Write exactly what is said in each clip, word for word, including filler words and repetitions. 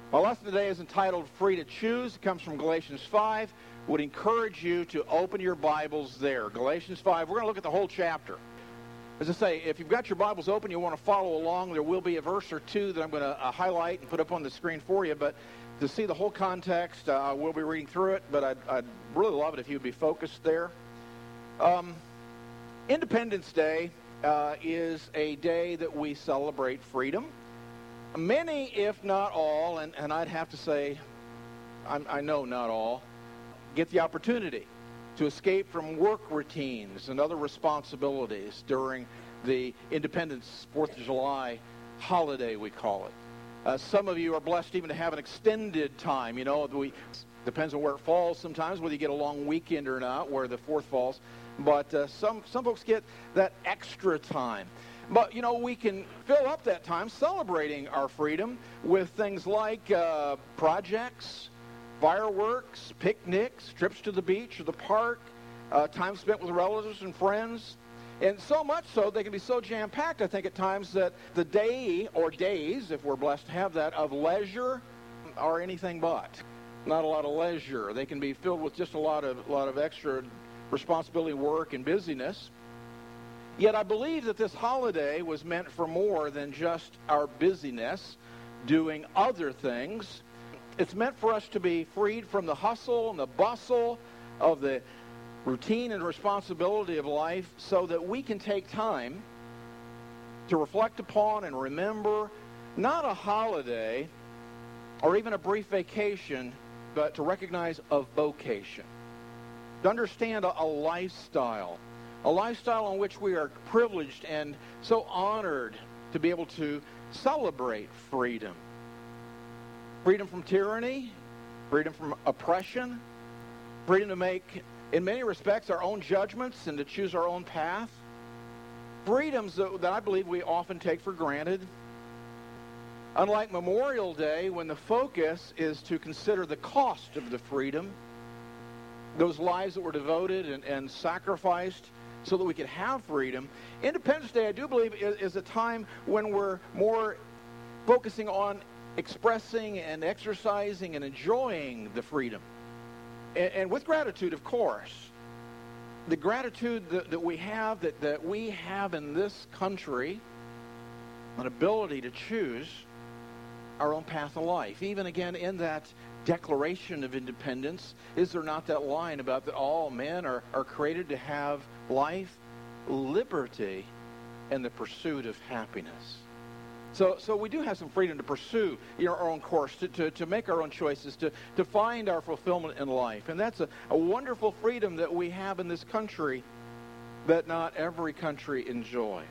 My lesson today is entitled Free to Choose. It comes from Galatians five. Would encourage you to open your Bibles there. Galatians five. We're going to look at the whole chapter. As I say, if you've got your Bibles open, you want to follow along, there will be a verse or two that I'm going to uh, highlight and put up on the screen for you. But to see the whole context, uh, we'll be reading through it, but I'd, I'd really love it if you would be focused there. Um, Independence Day uh, is a day that we celebrate freedom. Many, if not all, and, and I'd have to say, I'm, I know not all, get the opportunity to escape from work routines and other responsibilities during the Independence, fourth of July holiday, we call it. Uh, some of you are blessed even to have an extended time. You know, we depends on where it falls sometimes, whether you get a long weekend or not, where the fourth falls. But uh, some, some folks get that extra time. But, you know, we can fill up that time celebrating our freedom with things like uh, projects, fireworks, picnics, trips to the beach or the park, uh, time spent with relatives and friends. And so much so, they can be so jam-packed, I think, at times that the day or days, if we're blessed to have that, of leisure are anything but. Not a lot of leisure. They can be filled with just a lot of, a lot of extra responsibility, work, and busyness. Yet I believe that this holiday was meant for more than just our busyness, doing other things. It's meant for us to be freed from the hustle and the bustle of the routine and responsibility of life so that we can take time to reflect upon and remember not a holiday or even a brief vacation, but to recognize a vocation, to understand a, a lifestyle, a lifestyle in which we are privileged and so honored to be able to celebrate freedom. Freedom from tyranny, freedom from oppression, freedom to make, in many respects, our own judgments and to choose our own path. Freedoms that, that I believe we often take for granted. Unlike Memorial Day, when the focus is to consider the cost of the freedom, those lives that were devoted and, and sacrificed so that we could have freedom, Independence Day, I do believe, is, is a time when we're more focusing on expressing and exercising and enjoying the freedom. And, and with gratitude, of course. The gratitude that, that we have, that, that we have in this country, an ability to choose our own path of life. Even again in that Declaration of Independence, is there not that line about that all men are, are created to have life, liberty, and the pursuit of happiness? So so we do have some freedom to pursue you know, our own course, to, to, to make our own choices, to, to find our fulfillment in life. And that's a, a wonderful freedom that we have in this country that not every country enjoys.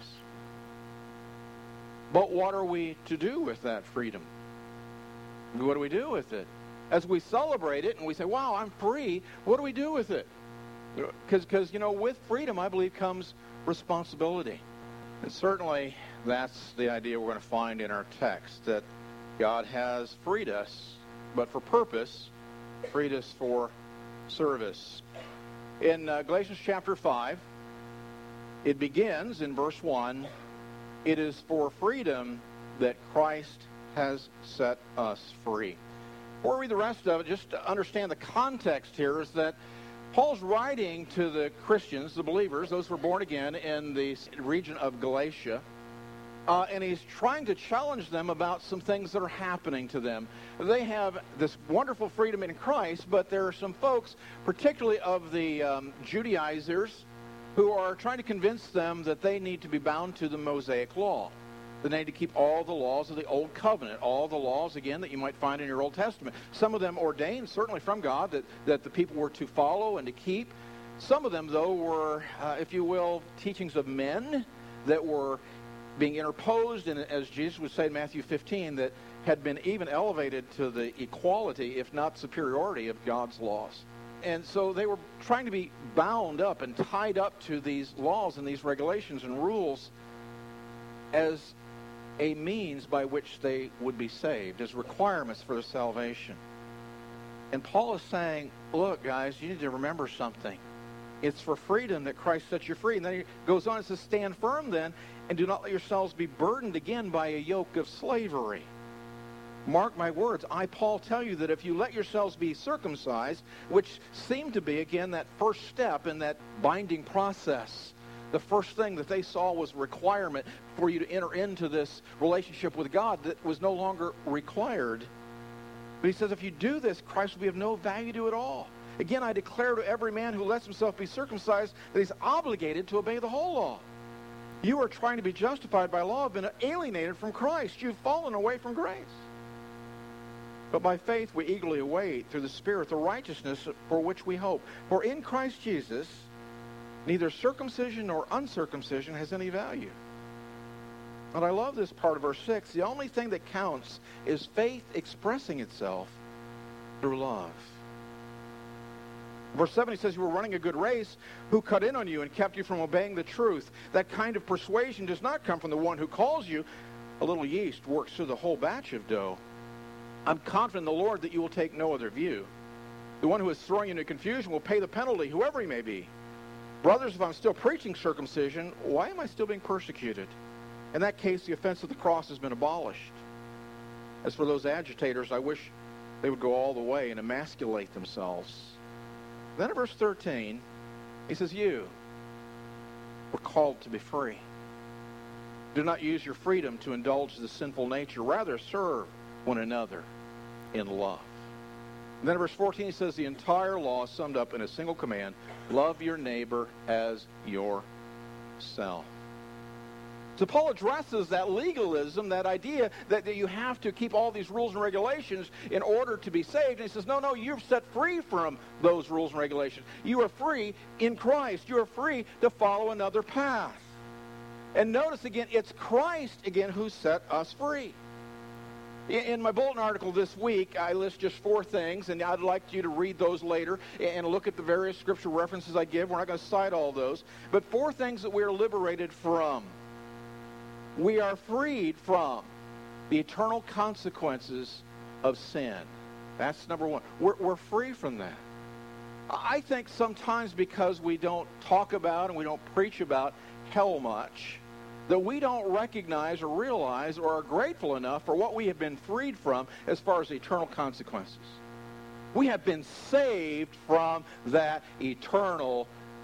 But what are we to do with that freedom? What do we do with it? As we celebrate it and we say, wow, I'm free, what do we do with it? Because, you know, with freedom, I believe, comes responsibility. And certainly that's the idea we're going to find in our text, that God has freed us, but for purpose, freed us for service. In uh, Galatians chapter five, it begins in verse one, it is for freedom that Christ has set us free. Before we read the rest of it, just to understand the context here is that Paul's writing to the Christians, the believers, those who were born again in the region of Galatia, uh, and he's trying to challenge them about some things that are happening to them. They have this wonderful freedom in Christ, but there are some folks, particularly of the um, Judaizers, who are trying to convince them that they need to be bound to the Mosaic law. They need to keep all the laws of the Old Covenant, all the laws, again, that you might find in your Old Testament. Some of them ordained, certainly from God, that, that the people were to follow and to keep. Some of them, though, were, uh, if you will, teachings of men that were being interposed, and as Jesus would say in Matthew fifteen, that had been even elevated to the equality, if not superiority, of God's laws. And so they were trying to be bound up and tied up to these laws and these regulations and rules as a means by which they would be saved, as requirements for their salvation. And Paul is saying, look, guys, you need to remember something. It's for freedom that Christ sets you free. And then he goes on and says, stand firm then, and do not let yourselves be burdened again by a yoke of slavery. Mark my words, I, Paul, tell you that if you let yourselves be circumcised, which seemed to be, again, that first step in that binding process, the first thing that they saw was requirement for you to enter into this relationship with God that was no longer required. But he says if you do this, Christ will be of no value to you at all. Again, I declare to every man who lets himself be circumcised that he's obligated to obey the whole law. You are trying to be justified by law, have been alienated from Christ. You've fallen away from grace. But by faith we eagerly await through the Spirit the righteousness for which we hope. For in Christ Jesus, neither circumcision nor uncircumcision has any value. And I love this part of verse six. The only thing that counts is faith expressing itself through love. Verse seven, he says, you were running a good race. Who cut in on you and kept you from obeying the truth? That kind of persuasion does not come from the one who calls you. A little yeast works through the whole batch of dough. I'm confident in the Lord that you will take no other view. The one who is throwing you into confusion will pay the penalty, whoever he may be. Brothers, if I'm still preaching circumcision, why am I still being persecuted? In that case, the offense of the cross has been abolished. As for those agitators, I wish they would go all the way and emasculate themselves. Then in verse thirteen, he says, you were called to be free. Do not use your freedom to indulge the sinful nature. Rather, serve one another in love. And then in verse fourteen, he says, the entire law is summed up in a single command. Love your neighbor as yourself. So Paul addresses that legalism, that idea that, that you have to keep all these rules and regulations in order to be saved. And he says, no, no, you're set free from those rules and regulations. You are free in Christ. You are free to follow another path. And notice again, it's Christ again who set us free. In my bulletin article this week, I list just four things, and I'd like you to read those later and look at the various scripture references I give. We're not going to cite all those. But four things that we are liberated from. We are freed from the eternal consequences of sin. That's number one. We're, we're free from that. I think sometimes because we don't talk about and we don't preach about hell much, that we don't recognize or realize or are grateful enough for what we have been freed from as far as eternal consequences. We have been saved from that eternal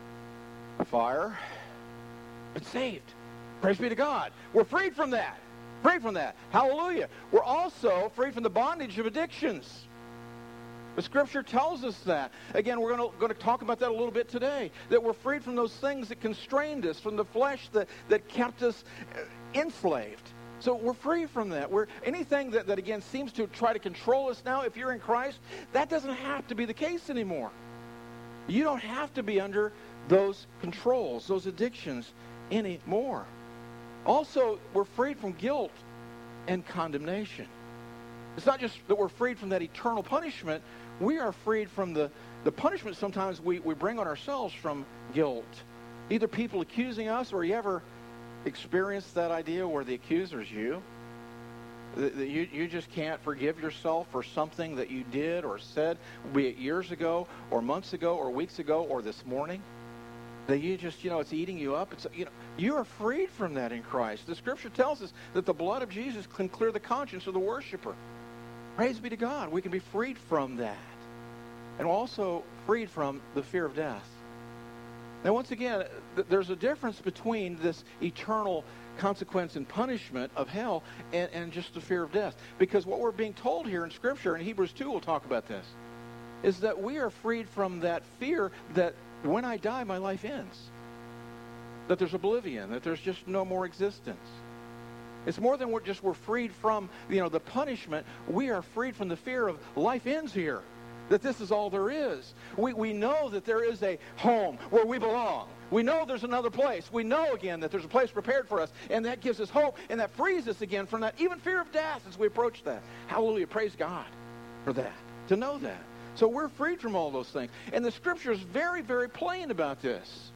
fire. Been saved. Praise be to God. We're freed from that. Freed from that. Hallelujah. We're also freed from the bondage of addictions. The Scripture tells us that. Again, we're going to, going to talk about that a little bit today. That we're freed from those things that constrained us, from the flesh that, that kept us enslaved. So we're free from that. We're, anything that, that, again, seems to try to control us now, if you're in Christ, that doesn't have to be the case anymore. You don't have to be under those controls, those addictions anymore. Also, we're freed from guilt and condemnation. It's not just that we're freed from that eternal punishment. We are freed from the, the punishment sometimes we, we bring on ourselves from guilt. Either people accusing us, or you ever experienced that idea where the accuser's you? That you, you just can't forgive yourself for something that you did or said, be it years ago or months ago or weeks ago or this morning? That you just, you know, it's eating you up. It's, you know, you are freed from that in Christ. The Scripture tells us that the blood of Jesus can clear the conscience of the worshiper. Praise be to God. We can be freed from that. And also freed from the fear of death. Now, once again, th- there's a difference between this eternal consequence and punishment of hell and, and just the fear of death. Because what we're being told here in Scripture, and Hebrews two will talk about this, is that we are freed from that fear that when I die, my life ends. That there's oblivion, that there's just no more existence. It's more than we're just we're freed from, you know, the punishment. We are freed from the fear of life ends here. That this is all there is. We, we know that there is a home where we belong. We know there's another place. We know, again, that there's a place prepared for us. And that gives us hope. And that frees us again from that, even fear of death as we approach that. Hallelujah. Praise God for that. To know that. So we're freed from all those things. And the Scripture is very, very plain about this.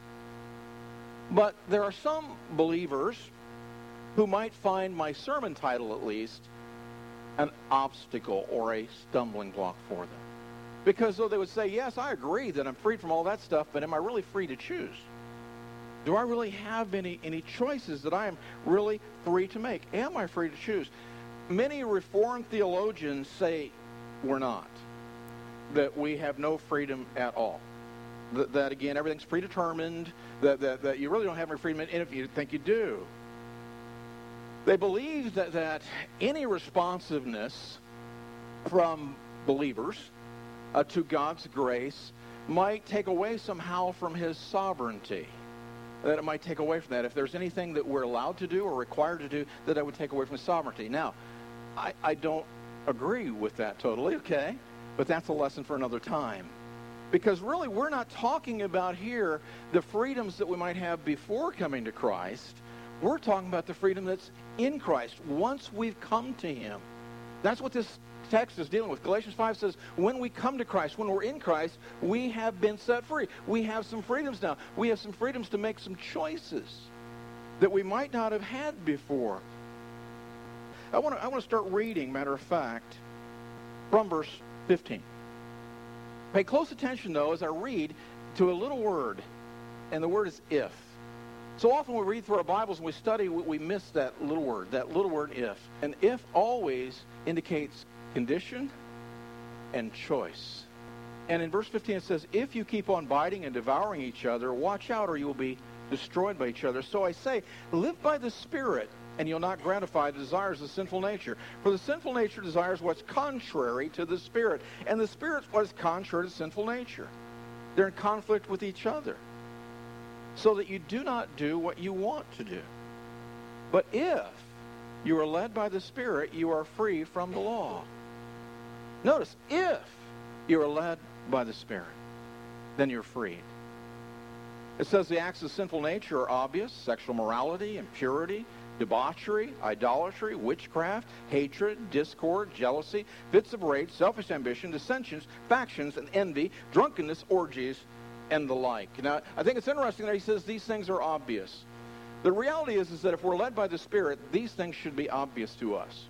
But there are some believers who might find my sermon title, at least, an obstacle or a stumbling block for them. Because though they would say, yes, I agree that I'm freed from all that stuff, but am I really free to choose? Do I really have any, any choices that I am really free to make? Am I free to choose? many Reformed theologians say we're not, that we have no freedom at all. That, that again, everything's predetermined, that, that, that you really don't have any freedom, and if you think you do. They believe that, that any responsiveness from believers uh, to God's grace might take away somehow from his sovereignty. That it might take away from that. If there's anything that we're allowed to do or required to do, that that would take away from his sovereignty. Now, I, I don't agree with that totally, okay? But that's a lesson for another time. Because really, we're not talking about here the freedoms that we might have before coming to Christ. We're talking about the freedom that's in Christ once we've come to him. That's what this text is dealing with. Galatians five says, when we come to Christ, when we're in Christ, we have been set free. We have some freedoms now. We have some freedoms to make some choices that we might not have had before. I want to I want to start reading, matter of fact, from verse fifteen. Pay close attention, though, as I read to a little word, and the word is if. So often we read through our Bibles and we study, we miss that little word, that little word if. And if always indicates condition and choice. And in verse fifteen it says, if you keep on biting and devouring each other, watch out or you will be destroyed by each other. So I say, live by the Spirit, and you'll not gratify the desires of the sinful nature. For the sinful nature desires what's contrary to the Spirit, and the Spirit's what is contrary to sinful nature. They're in conflict with each other, so that you do not do what you want to do. But if you are led by the Spirit, you are free from the law. Notice, if you are led by the Spirit, then you're freed. It says the acts of sinful nature are obvious: sexual morality, impurity, debauchery, idolatry, witchcraft, hatred, discord, jealousy, fits of rage, selfish ambition, dissensions, factions, and envy, drunkenness, orgies, and the like. Now, I think it's interesting that he says these things are obvious. The reality is, is that if we're led by the Spirit, these things should be obvious to us.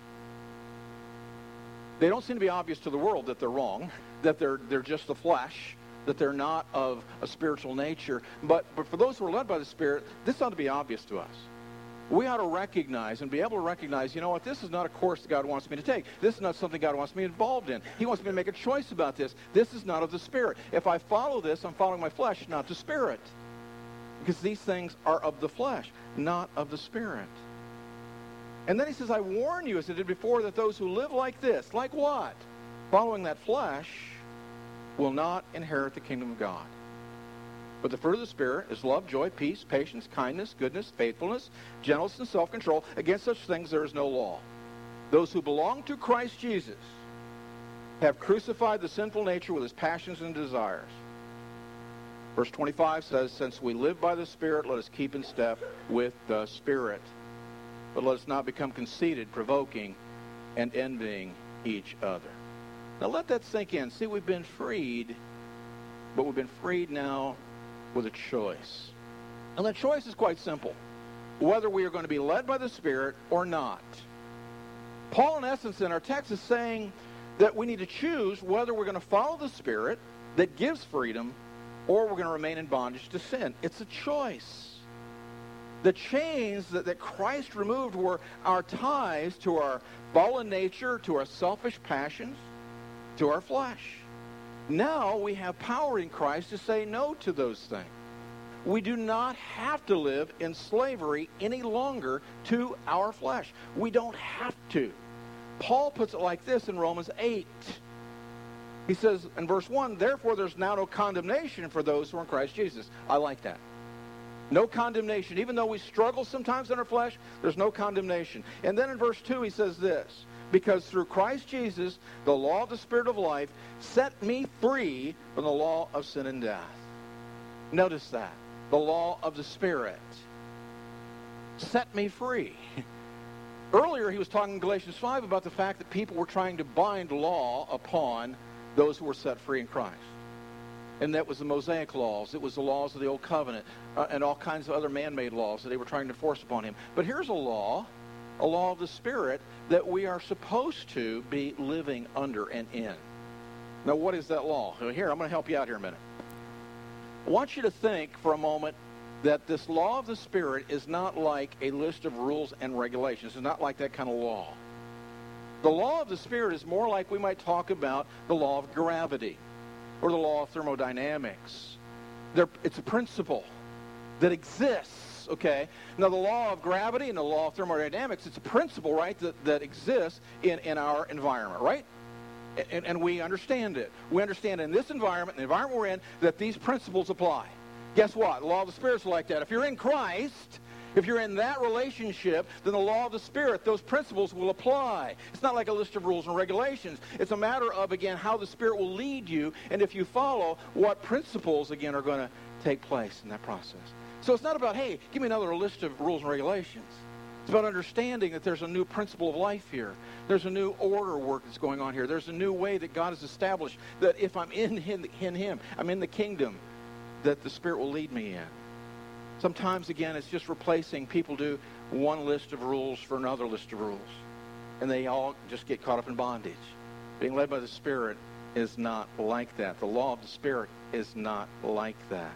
They don't seem to be obvious to the world that they're wrong, that they're they're just the flesh, that they're not of a spiritual nature. But, but for those who are led by the Spirit, this ought to be obvious to us. We ought to recognize and be able to recognize, you know what, this is not a course that God wants me to take. This is not something God wants me involved in. He wants me to make a choice about this. This is not of the Spirit. If I follow this, I'm following my flesh, not the Spirit. Because these things are of the flesh, not of the Spirit. And then he says, I warn you, as I did before, that those who live like this, like what? Following that flesh, will not inherit the kingdom of God. But the fruit of the Spirit is love, joy, peace, patience, kindness, goodness, faithfulness, gentleness, and self-control. Against such things there is no law. Those who belong to Christ Jesus have crucified the sinful nature with its passions and desires. Verse twenty-five says, since we live by the Spirit, let us keep in step with the Spirit. But let us not become conceited, provoking, and envying each other. Now let that sink in. See, we've been freed, but we've been freed now with a choice. And the choice is quite simple. Whether we are going to be led by the Spirit or not. Paul, in essence, in our text is saying that we need to choose whether we're going to follow the Spirit that gives freedom or we're going to remain in bondage to sin. It's a choice. The chains that, that Christ removed were our ties to our fallen nature, to our selfish passions, to our flesh. Now we have power in Christ to say no to those things. We do not have to live in slavery any longer to our flesh. We don't have to. Paul puts it like this in Romans eight. He says in verse one, therefore there's now no condemnation for those who are in Christ Jesus. I like that. No condemnation. Even though we struggle sometimes in our flesh, there's no condemnation. And then in verse two he says this, because through Christ Jesus, the law of the Spirit of life set me free from the law of sin and death. Notice that. The law of the Spirit set me free. Earlier he was talking in Galatians five about the fact that people were trying to bind law upon those who were set free in Christ. And that was the Mosaic laws. It was the laws of the Old Covenant uh, and all kinds of other man-made laws that they were trying to force upon him. But here's a law, a law of the Spirit that we are supposed to be living under and in. Now, what is that law? Here, I'm going to help you out here a minute. I want you to think for a moment that this law of the Spirit is not like a list of rules and regulations. It's not like that kind of law. The law of the Spirit is more like we might talk about the law of gravity or the law of thermodynamics. They're, it's a principle that exists, okay? Now, the law of gravity and the law of thermodynamics, it's a principle, right, that, that exists in, in our environment, right? And, and we understand it. We understand in this environment, the environment we're in, that these principles apply. Guess what? The law of the Spirit's like that. If you're in Christ, if you're in that relationship, then the law of the Spirit, those principles will apply. It's not like a list of rules and regulations. It's a matter of, again, how the Spirit will lead you, and if you follow, what principles, again, are going to take place in that process. So it's not about, hey, give me another list of rules and regulations. It's about understanding that there's a new principle of life here. There's a new order work that's going on here. There's a new way that God has established that if I'm in Him, in him I'm in the kingdom, that the Spirit will lead me in. Sometimes, again, it's just replacing. People do one list of rules for another list of rules, and they all just get caught up in bondage. Being led by the Spirit is not like that. The law of the Spirit is not like that.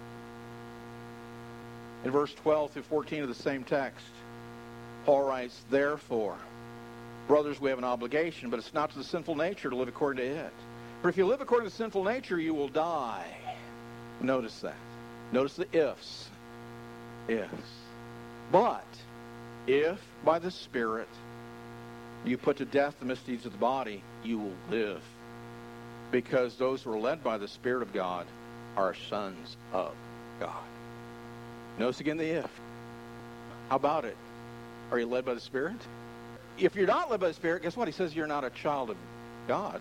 In verse twelve through fourteen of the same text, Paul writes, "Therefore, brothers, we have an obligation, but it's not to the sinful nature to live according to it. For if you live according to sinful nature, you will die." Notice that. Notice the ifs. Ifs. But if by the Spirit you put to death the misdeeds of the body, you will live. Because those who are led by the Spirit of God are sons of God. Notice again the if. How about it? Are you led by the Spirit? If you're not led by the Spirit, guess what? He says you're not a child of God.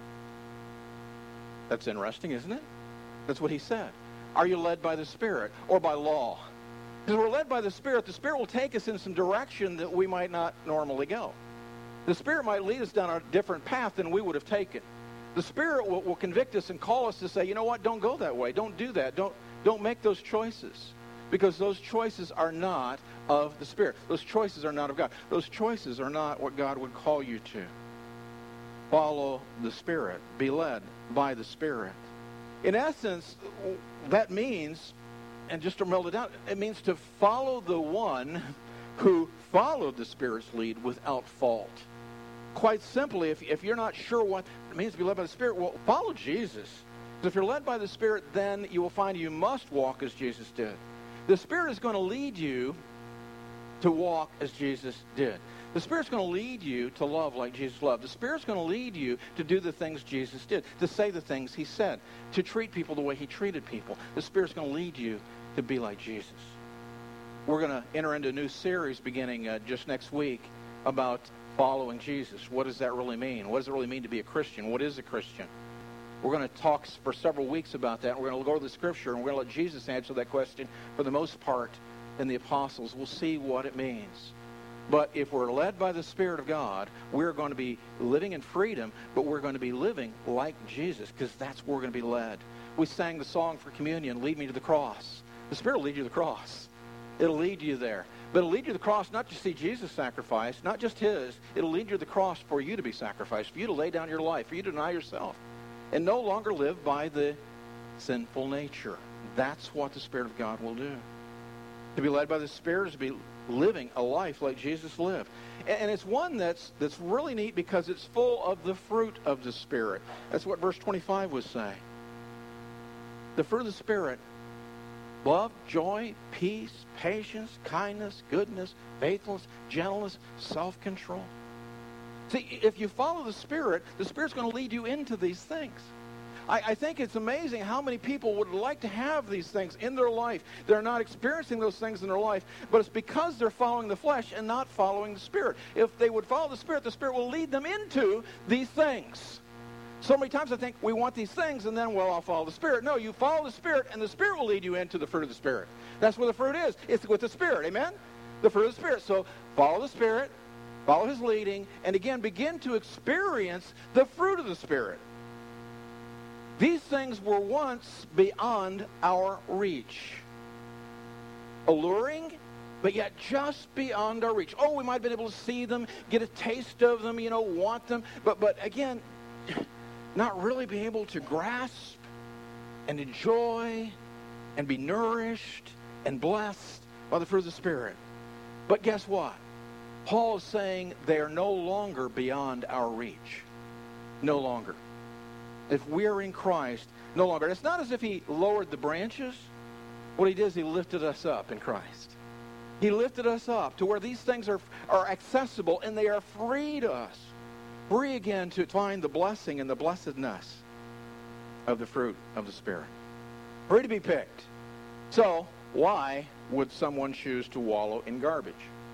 That's interesting, isn't it? That's what he said. Are you led by the Spirit or by law? Because we're led by the Spirit, the Spirit will take us in some direction that we might not normally go. The Spirit might lead us down a different path than we would have taken. The Spirit will, will convict us and call us to say, you know what, don't go that way. Don't do that. Don't, don't make those choices. Because those choices are not of the Spirit. Those choices are not of God. Those choices are not what God would call you to. Follow the Spirit. Be led by the Spirit. In essence, that means, and just to melt it down, it means to follow the one who followed the Spirit's lead without fault. Quite simply, if, if you're not sure what it means to be led by the Spirit, well, follow Jesus. Because if you're led by the Spirit, then you will find you must walk as Jesus did. The Spirit is going to lead you to walk as Jesus did. The Spirit's going to lead you to love like Jesus loved. The Spirit's going to lead you to do the things Jesus did, to say the things he said, to treat people the way he treated people. The Spirit's going to lead you to be like Jesus. We're going to enter into a new series beginning uh, just next week about following Jesus. What does that really mean? What does it really mean to be a Christian? What is a Christian? We're going to talk for several weeks about that. We're going to go to the Scripture, and we're going to let Jesus answer that question for the most part, and the apostles. We'll see what it means. But if we're led by the Spirit of God, we're going to be living in freedom, but we're going to be living like Jesus, because that's where we're going to be led. We sang the song for communion, "Lead Me to the Cross." The Spirit will lead you to the cross. It'll lead you there. But it'll lead you to the cross not to see Jesus sacrifice, not just his. It'll lead you to the cross for you to be sacrificed, for you to lay down your life, for you to deny yourself, and no longer live by the sinful nature. That's what the Spirit of God will do. To be led by the Spirit is to be living a life like Jesus lived. And it's one that's that's really neat because it's full of the fruit of the Spirit. That's what verse twenty-five was saying. The fruit of the Spirit: love, joy, peace, patience, kindness, goodness, faithfulness, gentleness, self-control. See, if you follow the Spirit, the Spirit's going to lead you into these things. I, I think it's amazing how many people would like to have these things in their life. They're not experiencing those things in their life, but it's because they're following the flesh and not following the Spirit. If they would follow the Spirit, the Spirit will lead them into these things. So many times I think we want these things and then, well, I'll follow the Spirit. No, you follow the Spirit and the Spirit will lead you into the fruit of the Spirit. That's where the fruit is. It's with the Spirit. Amen? The fruit of the Spirit. So follow the Spirit, follow his leading, and again, begin to experience the fruit of the Spirit. These things were once beyond our reach. Alluring, but yet just beyond our reach. Oh, we might have been able to see them, get a taste of them, you know, want them, but but again, not really be able to grasp and enjoy and be nourished and blessed by the fruit of the Spirit. But guess what? Paul is saying they are no longer beyond our reach. No longer. If we're in Christ, no longer. It's not as if he lowered the branches. What he did is he lifted us up in Christ. He lifted us up to where these things are, are accessible and they are free to us. Free again to find the blessing and the blessedness of the fruit of the Spirit. Free to be picked. So, why would someone choose to wallow in garbage?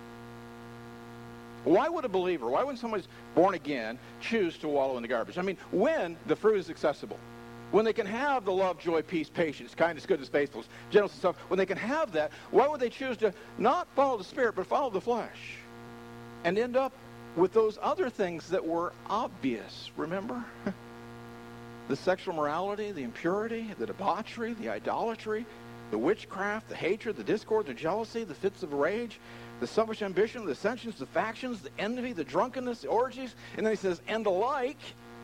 Why would a believer, why would someone who's born again choose to wallow in the garbage? I mean, when the fruit is accessible, when they can have the love, joy, peace, patience, kindness, goodness, faithfulness, gentleness, and stuff, when they can have that, why would they choose to not follow the Spirit, but follow the flesh and end up with those other things that were obvious, remember? The sexual morality, the impurity, the debauchery, the idolatry, the witchcraft, the hatred, the discord, the jealousy, the fits of rage, the selfish ambition, the dissensions, the factions, the envy, the drunkenness, the orgies. And then he says, and the like.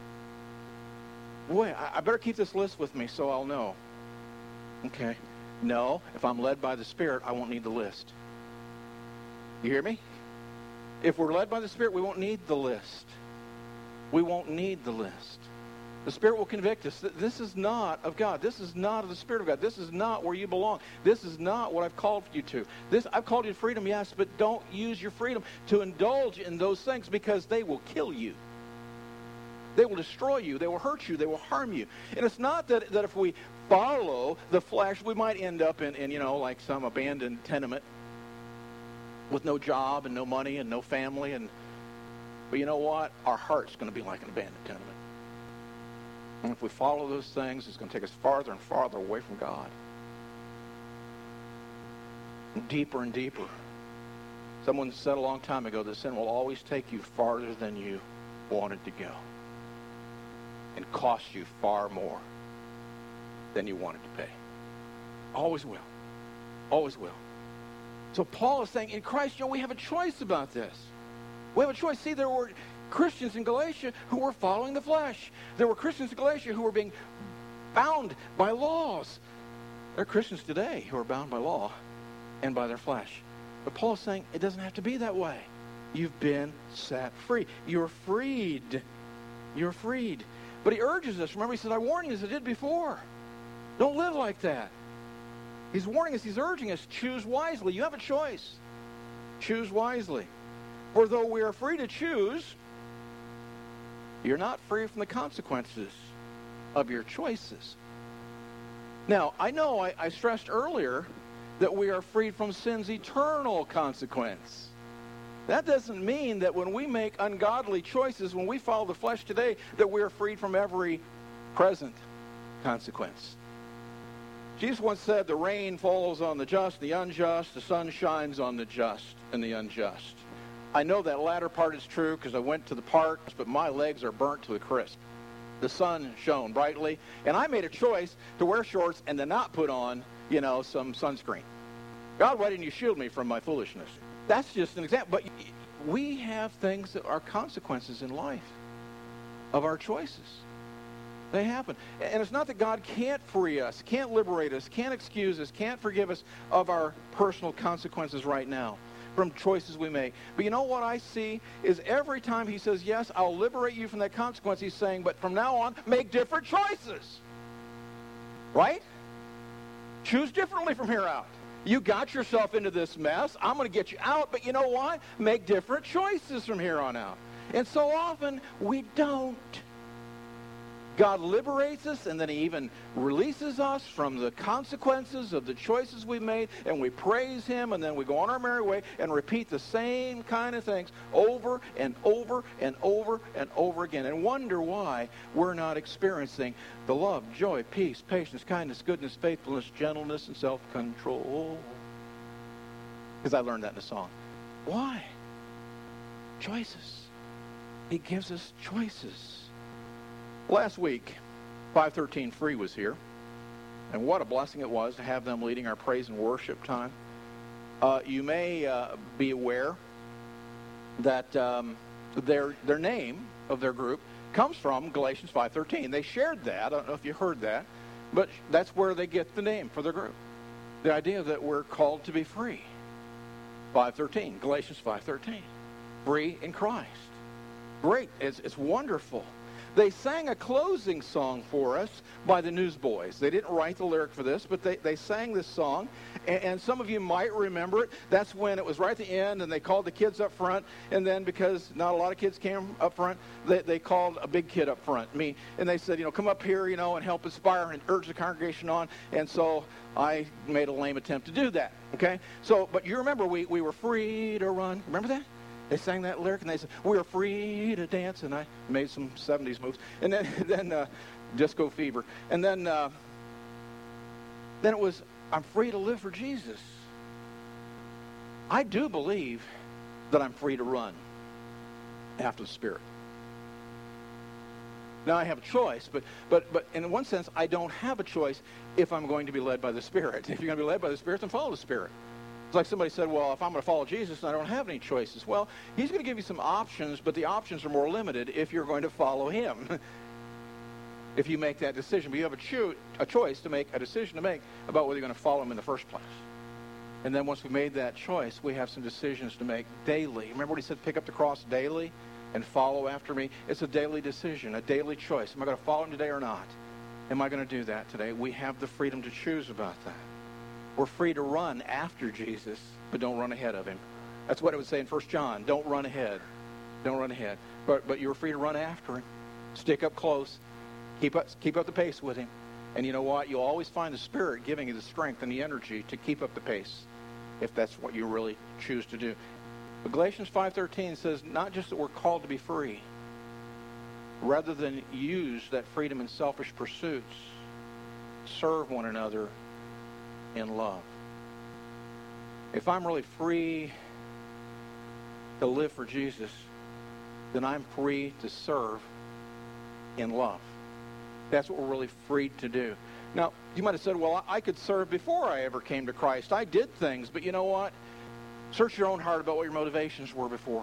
Boy, I, I better keep this list with me so I'll know. Okay. No, if I'm led by the Spirit, I won't need the list. You hear me? If we're led by the Spirit, we won't need the list. We won't need the list. The Spirit will convict us. This is not of God. This is not of the Spirit of God. This is not where you belong. This is not what I've called you to. This I've called you to freedom, yes, but don't use your freedom to indulge in those things because they will kill you. They will destroy you. They will hurt you. They will harm you. And it's not that, that if we follow the flesh, we might end up in, in, you know, like some abandoned tenement with no job and no money and no family. And but you know what? Our heart's going to be like an abandoned tenement. And if we follow those things, it's going to take us farther and farther away from God. And deeper and deeper. Someone said a long time ago that sin will always take you farther than you wanted to go. And cost you far more than you wanted to pay. Always will. Always will. So Paul is saying, in Christ, you know, we have a choice about this. We have a choice. See, there were Christians in Galatia who were following the flesh. There were Christians in Galatia who were being bound by laws. There are Christians today who are bound by law and by their flesh. But Paul is saying it doesn't have to be that way. You've been set free. You're freed. You're freed. But he urges us. Remember, he said, I warn you as I did before. Don't live like that. He's warning us. He's urging us. Choose wisely. You have a choice. Choose wisely. For though we are free to choose, you're not free from the consequences of your choices. Now, I know I, I stressed earlier that we are freed from sin's eternal consequence. That doesn't mean that when we make ungodly choices, when we follow the flesh today, that we are freed from every present consequence. Jesus once said, the rain falls on the just, the unjust, the sun shines on the just and the unjust. I know that latter part is true because I went to the parks, but my legs are burnt to a crisp. The sun shone brightly, and I made a choice to wear shorts and to not put on, you know, some sunscreen. God, why didn't you shield me from my foolishness? That's just an example. But we have things that are consequences in life of our choices. They happen. And it's not that God can't free us, can't liberate us, can't excuse us, can't forgive us of our personal consequences right now from choices we make. But you know what I see is every time he says, yes, I'll liberate you from that consequence, he's saying, but from now on, make different choices. Right? Choose differently from here out. You got yourself into this mess. I'm going to get you out, but you know what? Make different choices from here on out. And so often, we don't. God liberates us, and then he even releases us from the consequences of the choices we made, and we praise him, and then we go on our merry way and repeat the same kind of things over and over and over and over again, and wonder why we're not experiencing the love, joy, peace, patience, kindness, goodness, faithfulness, gentleness, and self-control. Because I learned that in a song. Why? Choices. He gives us choices. Last week, five thirteen Free was here, and what a blessing it was to have them leading our praise and worship time. Uh, you may uh, be aware that um, their their name of their group comes from Galatians five thirteen. They shared that. I don't know if you heard that, but that's where they get the name for their group. The idea that we're called to be free. five thirteen, Galatians five thirteen. free in Christ. Great. It's, it's wonderful. They sang a closing song for us by the Newsboys. They didn't write the lyric for this, but they, they sang this song. And, and some of you might remember it. That's when it was right at the end, and they called the kids up front. And then because not a lot of kids came up front, they, they called a big kid up front, me. And they said, you know, come up here, you know, and help inspire and urge the congregation on. And so I made a lame attempt to do that, okay? So, but you remember we, we were free to run. Remember that? They sang that lyric, and they said, we are free to dance, and I made some seventies moves. And then, then uh, Disco Fever. And then, uh, then it was, I'm free to live for Jesus. I do believe that I'm free to run after the Spirit. Now, I have a choice, but, but, but in one sense, I don't have a choice if I'm going to be led by the Spirit. If you're going to be led by the Spirit, then follow the Spirit. It's like somebody said, well, if I'm going to follow Jesus, I don't have any choices. Well, he's going to give you some options, but the options are more limited if you're going to follow him. If you make that decision. But you have a, cho- a choice to make, a decision to make about whether you're going to follow him in the first place. And then once we've made that choice, we have some decisions to make daily. Remember what he said, pick up the cross daily and follow after me? It's a daily decision, a daily choice. Am I going to follow him today or not? Am I going to do that today? We have the freedom to choose about that. We're free to run after Jesus, but don't run ahead of him. That's what it would say in First John. Don't run ahead. Don't run ahead. But but you're free to run after him. Stick up close. Keep up, keep up the pace with him. And you know what? You'll always find the Spirit giving you the strength and the energy to keep up the pace if that's what you really choose to do. But Galatians five thirteen says not just that we're called to be free, rather than use that freedom in selfish pursuits, serve one another in love. If I'm really free to live for Jesus, then I'm free to serve in love. That's what we're really free to do. Now, you might have said, well, I could serve before I ever came to Christ. I did things, but you know what? Search your own heart about what your motivations were before.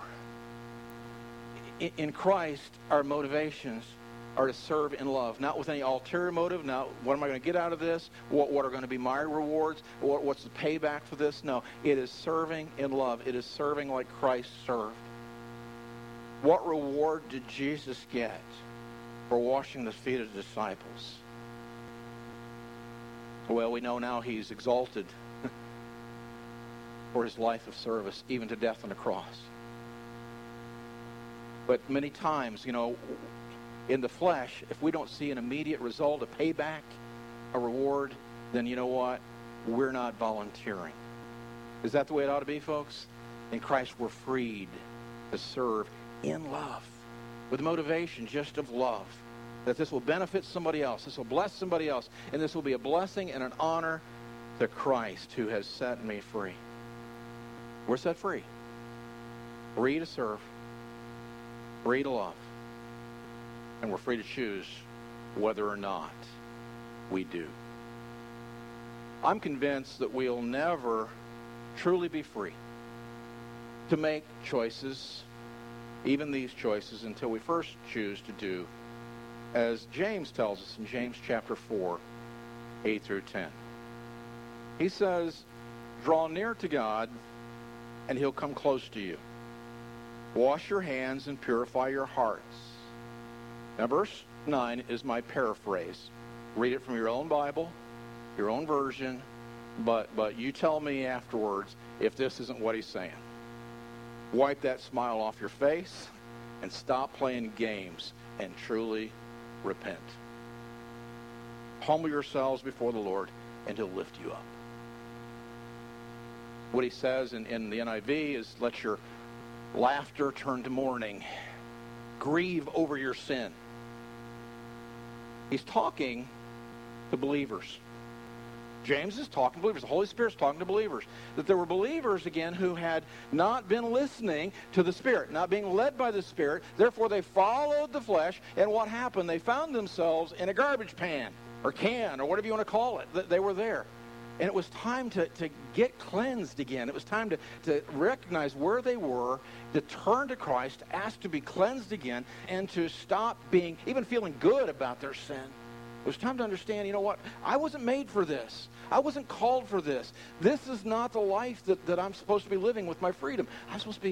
In Christ, our motivations are to serve in love, not with any ulterior motive. Now, what am I going to get out of this? What, what are going to be my rewards? What, what's the payback for this? No, it is serving in love. It is serving like Christ served. What reward did Jesus get for washing the feet of the disciples? Well, we know now he's exalted for his life of service, even to death on the cross. But many times, you know, in the flesh, if we don't see an immediate result, a payback, a reward, then you know what? We're not volunteering. Is that the way it ought to be, folks? In Christ, we're freed to serve in love, with motivation just of love, that this will benefit somebody else, this will bless somebody else, and this will be a blessing and an honor to Christ who has set me free. We're set free. Free to serve. Free to love. And we're free to choose whether or not we do. I'm convinced that we'll never truly be free to make choices, even these choices, until we first choose to do as James tells us in James chapter four, eight through ten. He says, draw near to God, and he'll come close to you. Wash your hands and purify your hearts. Now, verse nine is my paraphrase. Read it from your own Bible, your own version, but, but you tell me afterwards if this isn't what he's saying. Wipe that smile off your face and stop playing games and truly repent. Humble yourselves before the Lord, and he'll lift you up. What he says in, in the N I V is, let your laughter turn to mourning. Grieve over your sin. He's talking to believers. James is talking to believers. The Holy Spirit's talking to believers. That there were believers, again, who had not been listening to the Spirit, not being led by the Spirit. Therefore, they followed the flesh. And what happened? They found themselves in a garbage pan or can or whatever you want to call it. They were there. And it was time to, to get cleansed again. It was time to, to recognize where they were, to turn to Christ, ask to be cleansed again, and to stop being, even feeling good about their sin. It was time to understand, you know what? I wasn't made for this. I wasn't called for this. This is not the life that, that I'm supposed to be living with my freedom. I'm supposed to be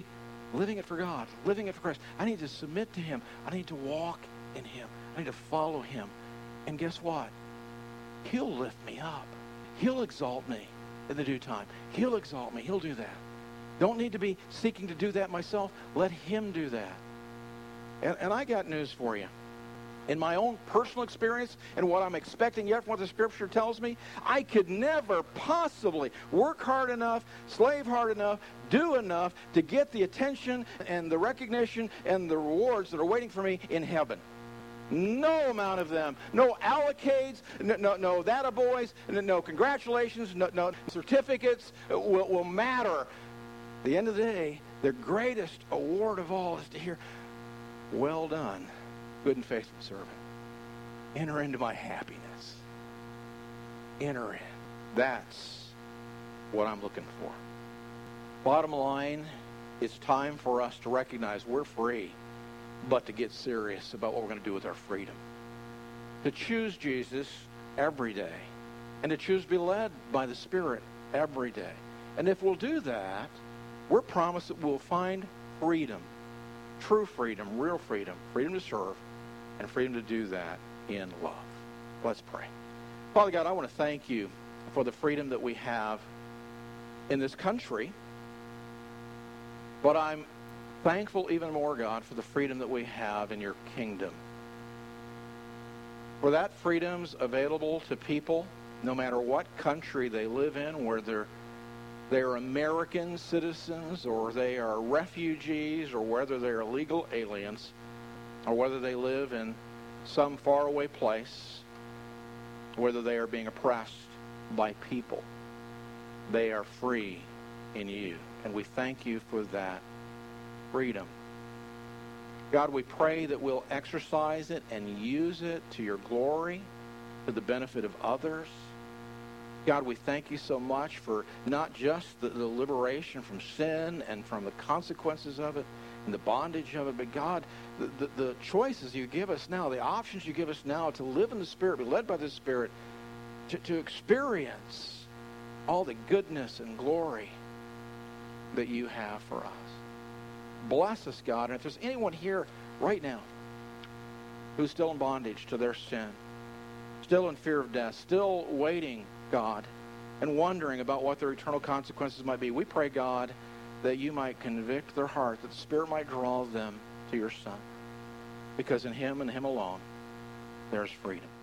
living it for God, living it for Christ. I need to submit to him. I need to walk in him. I need to follow him. And guess what? He'll lift me up. He'll exalt me in the due time. He'll exalt me. He'll do that. Don't need to be seeking to do that myself. Let him do that. And, and I got news for you. In my own personal experience and what I'm expecting yet from what the Scripture tells me, I could never possibly work hard enough, slave hard enough, do enough to get the attention and the recognition and the rewards that are waiting for me in heaven. No amount of them. No allocates, no, no, no that a boys, no, no congratulations, no, no certificates will, will matter. At the end of the day, the greatest award of all is to hear, well done, good and faithful servant. Enter into my happiness. Enter in. That's what I'm looking for. Bottom line, it's time for us to recognize we're free, but to get serious about what we're going to do with our freedom. To choose Jesus every day, and to choose to be led by the Spirit every day. And if we'll do that, we're promised that we'll find freedom, true freedom, real freedom, freedom to serve, and freedom to do that in love. Let's pray. Father God, I want to thank you for the freedom that we have in this country, but I'm thankful even more, God, for the freedom that we have in your kingdom. For that freedom's available to people no matter what country they live in, whether they are American citizens or they are refugees or whether they are legal aliens or whether they live in some faraway place, whether they are being oppressed by people. They are free in you. And we thank you for that freedom. God, we pray that we'll exercise it and use it to your glory, to the benefit of others. God, we thank you so much for not just the, the liberation from sin and from the consequences of it and the bondage of it, but God, the, the, the choices you give us now, the options you give us now to live in the Spirit, be led by the Spirit, to, to experience all the goodness and glory that you have for us. Bless us, God. And if there's anyone here right now who's still in bondage to their sin, still in fear of death, still waiting, God, and wondering about what their eternal consequences might be, we pray, God, that you might convict their heart, that the Spirit might draw them to your Son. Because in him and him alone, there's freedom.